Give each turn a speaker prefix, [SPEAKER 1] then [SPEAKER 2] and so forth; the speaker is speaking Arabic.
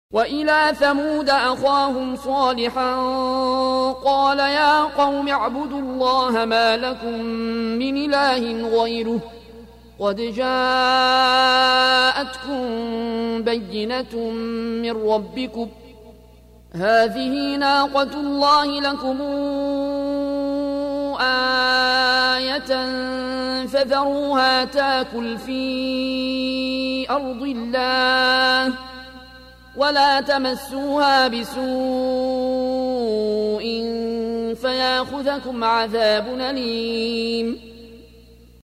[SPEAKER 1] وإلى ثمود أخاهم صالحا قال يا قوم اعبدوا الله ما لكم من إله غيره قد جاءتكم بينة من ربكم هذه ناقة الله لكم آية فذروها تاكل في أرض الله ولا تمسوها بسوء فياخذكم عذاب أليم